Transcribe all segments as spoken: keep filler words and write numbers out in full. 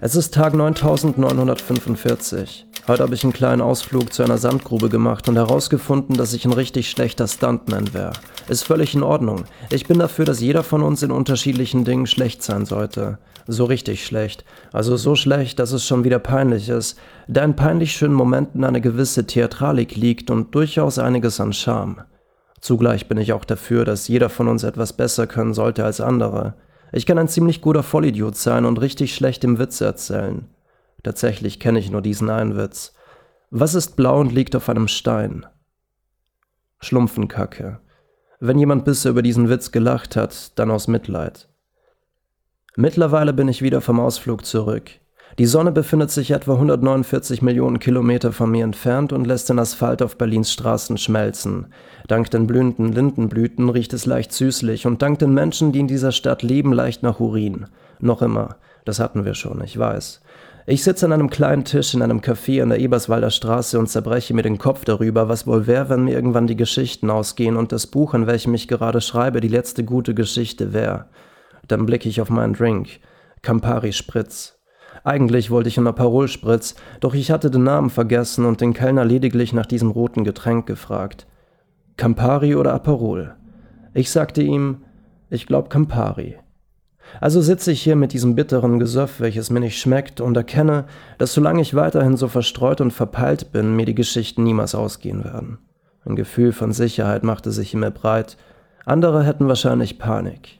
Es ist Tag neuntausendneunhundertfünfundvierzig. Heute habe ich einen kleinen Ausflug zu einer Sandgrube gemacht und herausgefunden, dass ich ein richtig schlechter Stuntman wäre. Ist völlig in Ordnung. Ich bin dafür, dass jeder von uns in unterschiedlichen Dingen schlecht sein sollte. So richtig schlecht. Also so schlecht, dass es schon wieder peinlich ist, da in peinlich schönen Momenten eine gewisse Theatralik liegt und durchaus einiges an Charme. Zugleich bin ich auch dafür, dass jeder von uns etwas besser können sollte als andere. Ich kann ein ziemlich guter Vollidiot sein und richtig schlecht im Witz erzählen. Tatsächlich kenne ich nur diesen einen Witz. Was ist blau und liegt auf einem Stein? Schlumpfenkacke. Wenn jemand bisher über diesen Witz gelacht hat, dann aus Mitleid. Mittlerweile bin ich wieder vom Ausflug zurück. Die Sonne befindet sich etwa hundertneunundvierzig Millionen Kilometer von mir entfernt und lässt den Asphalt auf Berlins Straßen schmelzen. Dank den blühenden Lindenblüten riecht es leicht süßlich und dank den Menschen, die in dieser Stadt leben, leicht nach Urin. Noch immer. Das hatten wir schon, ich weiß. Ich sitze an einem kleinen Tisch in einem Café an der Eberswalder Straße und zerbreche mir den Kopf darüber, was wohl wäre, wenn mir irgendwann die Geschichten ausgehen und das Buch, an welchem ich gerade schreibe, die letzte gute Geschichte wäre. Dann blicke ich auf meinen Drink. Campari Spritz. Eigentlich wollte ich einen Aperol Spritz, doch ich hatte den Namen vergessen und den Kellner lediglich nach diesem roten Getränk gefragt. Campari oder Aperol? Ich sagte ihm, ich glaube Campari. Also sitze ich hier mit diesem bitteren Gesöff, welches mir nicht schmeckt, und erkenne, dass solange ich weiterhin so verstreut und verpeilt bin, mir die Geschichten niemals ausgehen werden. Ein Gefühl von Sicherheit machte sich in mir breit, andere hätten wahrscheinlich Panik.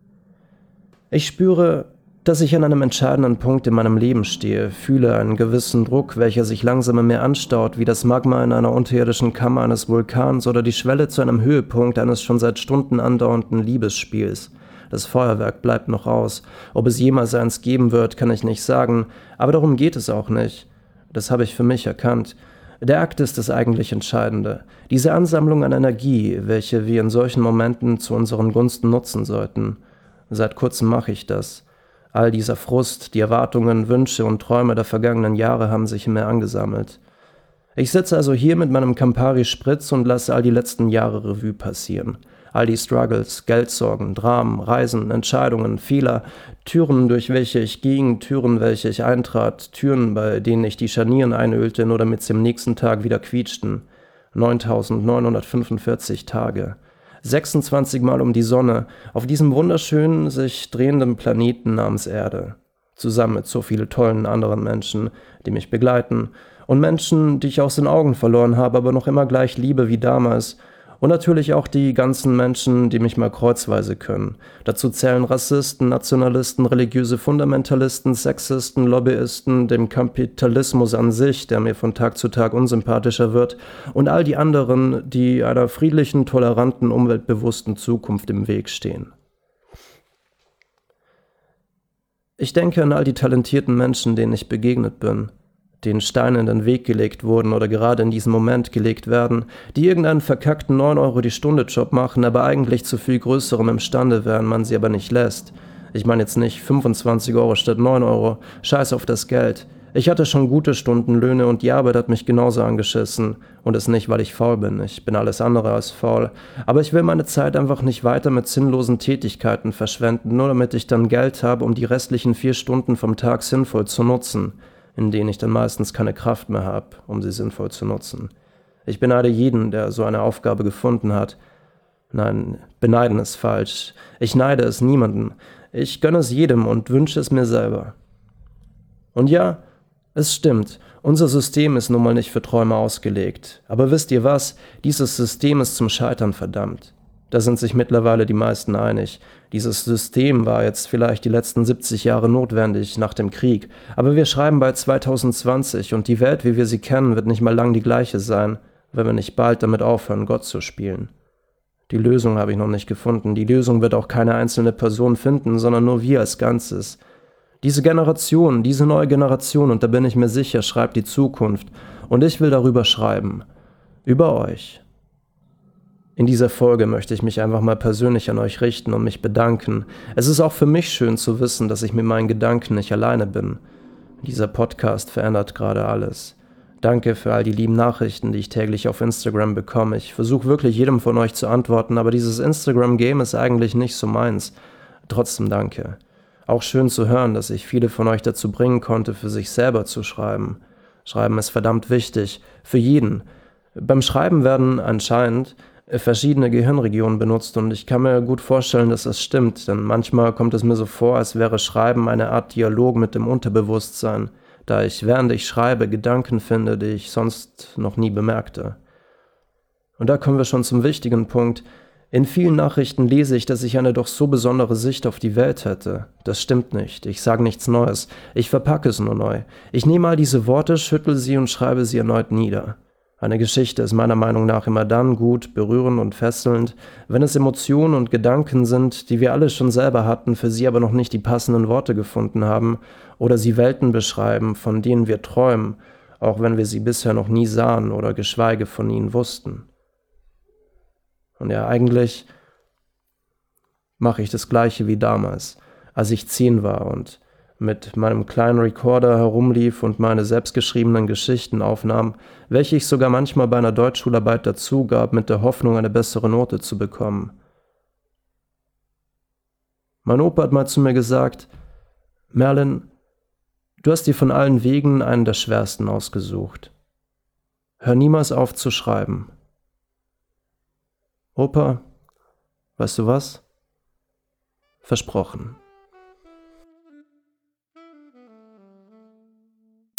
Ich spüre, dass ich an einem entscheidenden Punkt in meinem Leben stehe, fühle einen gewissen Druck, welcher sich langsam in mir anstaut, wie das Magma in einer unterirdischen Kammer eines Vulkans oder die Schwelle zu einem Höhepunkt eines schon seit Stunden andauernden Liebesspiels. Das Feuerwerk bleibt noch aus. Ob es jemals eins geben wird, kann ich nicht sagen, aber darum geht es auch nicht. Das habe ich für mich erkannt. Der Akt ist das eigentlich Entscheidende. Diese Ansammlung an Energie, welche wir in solchen Momenten zu unseren Gunsten nutzen sollten. Seit kurzem mache ich das. All dieser Frust, die Erwartungen, Wünsche und Träume der vergangenen Jahre haben sich in mir angesammelt. Ich sitze also hier mit meinem Campari Spritz und lasse all die letzten Jahre Revue passieren. All die Struggles, Geldsorgen, Dramen, Reisen, Entscheidungen, Fehler, Türen, durch welche ich ging, Türen, welche ich eintrat, Türen, bei denen ich die Scharnieren einölten oder mit dem nächsten Tag wieder quietschten. neuntausendneunhundertfünfundvierzig Tage. sechsundzwanzig Mal um die Sonne, auf diesem wunderschönen, sich drehenden Planeten namens Erde. Zusammen mit so vielen tollen anderen Menschen, die mich begleiten. Und Menschen, die ich aus den Augen verloren habe, aber noch immer gleich liebe wie damals. Und natürlich auch die ganzen Menschen, die mich mal kreuzweise können. Dazu zählen Rassisten, Nationalisten, religiöse Fundamentalisten, Sexisten, Lobbyisten, dem Kapitalismus an sich, der mir von Tag zu Tag unsympathischer wird, und all die anderen, die einer friedlichen, toleranten, umweltbewussten Zukunft im Weg stehen. Ich denke an all die talentierten Menschen, denen ich begegnet bin, denen Steine in den Weg gelegt wurden oder gerade in diesem Moment gelegt werden, die irgendeinen verkackten neun Euro die Stunde Job machen, aber eigentlich zu viel Größerem imstande wären, man sie aber nicht lässt. Ich meine jetzt nicht fünfundzwanzig Euro statt neun Euro, scheiß auf das Geld. Ich hatte schon gute Stundenlöhne und die Arbeit hat mich genauso angeschissen. Und es nicht, weil ich faul bin, ich bin alles andere als faul. Aber ich will meine Zeit einfach nicht weiter mit sinnlosen Tätigkeiten verschwenden, nur damit ich dann Geld habe, um die restlichen vier Stunden vom Tag sinnvoll zu nutzen, in denen ich dann meistens keine Kraft mehr habe, um sie sinnvoll zu nutzen. Ich beneide jeden, der so eine Aufgabe gefunden hat. Nein, beneiden ist falsch. Ich neide es niemandem. Ich gönne es jedem und wünsche es mir selber. Und ja, es stimmt, unser System ist nun mal nicht für Träume ausgelegt. Aber wisst ihr was? Dieses System ist zum Scheitern verdammt. Da sind sich mittlerweile die meisten einig. Dieses System war jetzt vielleicht die letzten siebzig Jahre notwendig nach dem Krieg, aber wir schreiben bald zweitausendzwanzig und die Welt, wie wir sie kennen, wird nicht mal lang die gleiche sein, wenn wir nicht bald damit aufhören, Gott zu spielen. Die Lösung habe ich noch nicht gefunden, die Lösung wird auch keine einzelne Person finden, sondern nur wir als Ganzes. Diese Generation, diese neue Generation, und da bin ich mir sicher, schreibt die Zukunft, und ich will darüber schreiben. Über euch. In dieser Folge möchte ich mich einfach mal persönlich an euch richten und mich bedanken. Es ist auch für mich schön zu wissen, dass ich mit meinen Gedanken nicht alleine bin. Dieser Podcast verändert gerade alles. Danke für all die lieben Nachrichten, die ich täglich auf Instagram bekomme. Ich versuche wirklich jedem von euch zu antworten, aber dieses Instagram-Game ist eigentlich nicht so meins. Trotzdem danke. Auch schön zu hören, dass ich viele von euch dazu bringen konnte, für sich selber zu schreiben. Schreiben ist verdammt wichtig, für jeden. Beim Schreiben werden anscheinend verschiedene Gehirnregionen benutzt und ich kann mir gut vorstellen, dass das stimmt, denn manchmal kommt es mir so vor, als wäre Schreiben eine Art Dialog mit dem Unterbewusstsein, da ich, während ich schreibe, Gedanken finde, die ich sonst noch nie bemerkte. Und da kommen wir schon zum wichtigen Punkt. In vielen Nachrichten lese ich, dass ich eine doch so besondere Sicht auf die Welt hätte. Das stimmt nicht. Ich sage nichts Neues. Ich verpacke es nur neu. Ich nehme all diese Worte, schüttle sie und schreibe sie erneut nieder. Eine Geschichte ist meiner Meinung nach immer dann gut, berührend und fesselnd, wenn es Emotionen und Gedanken sind, die wir alle schon selber hatten, für sie aber noch nicht die passenden Worte gefunden haben, oder sie Welten beschreiben, von denen wir träumen, auch wenn wir sie bisher noch nie sahen oder geschweige von ihnen wussten. Und ja, eigentlich mache ich das Gleiche wie damals, als ich zehn war und mit meinem kleinen Recorder herumlief und meine selbstgeschriebenen Geschichten aufnahm, welche ich sogar manchmal bei einer Deutschschularbeit dazugab, mit der Hoffnung, eine bessere Note zu bekommen. Mein Opa hat mal zu mir gesagt: Merlin, du hast dir von allen Wegen einen der schwersten ausgesucht. Hör niemals auf zu schreiben. Opa, weißt du was? Versprochen.